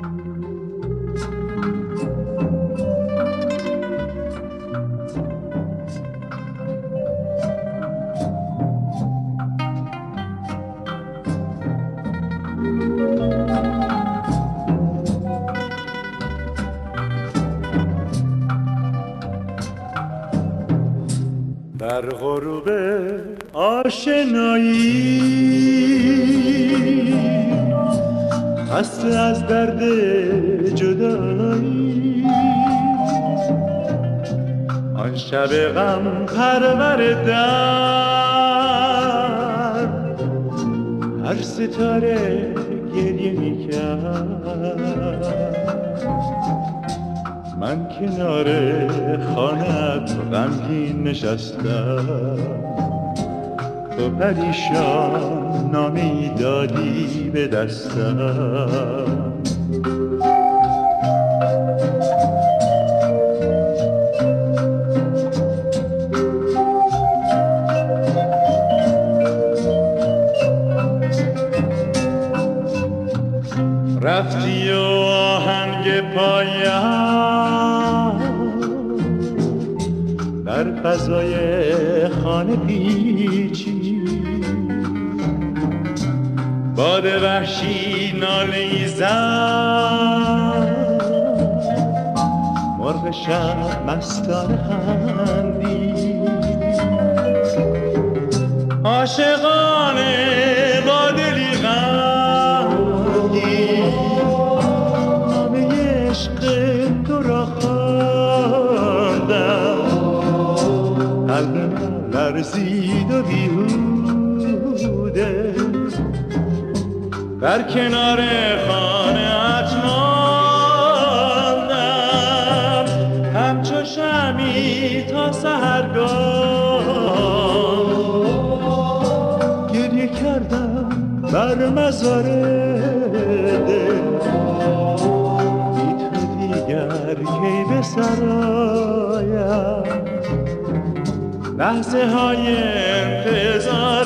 در غروب آشنایی خسته از درد جدایی آن شب غم پرور در هر ستاره گریه میکرد من کنار خانه‌ات غمگین نشستم تو پریشان نامه‌ای دادی به دستم رفتی و آهنگ پایم در فضای خانه پیچی باد وحشی ناله‌ای زد مرغ شب مستانه خندید عاشقانه با دلی غمگین نامه عشق تو را خواندم قلبم لرزید و بیهوده در کنار خانه‌ات ماندم همچو شمعی تا سحرگاه گریه کردم بر مزار دل بی تو دیگر کی به سرایم لحظه های انتظار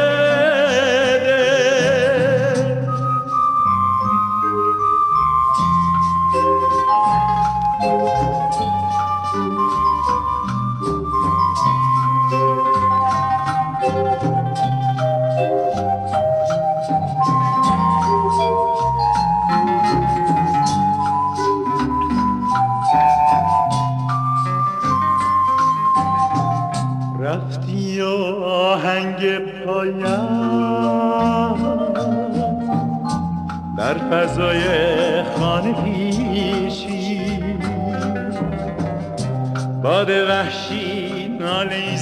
رفتی و آهنگ پایم در فضای خانه پیشی باد وحشی ناله‌ای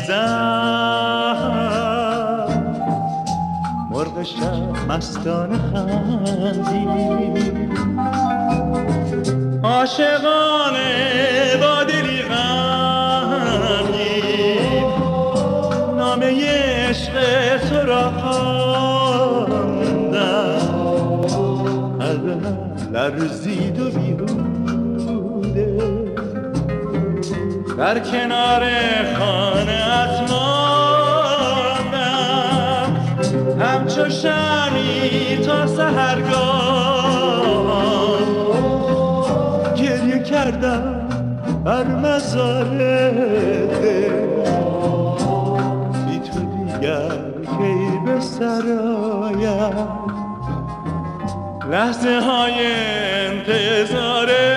زد مرغ شب مستانه خندید عاشقانه با دلی غمگین نامه عشق تو را خواندم قلبم لرزید و بیهوده در کنار خانه‌ات ماندم همچو شمعی تا سحرگاه گریه کردم بر مزار دل بی تو دیگر کی به سرایم لحظه های انتظاره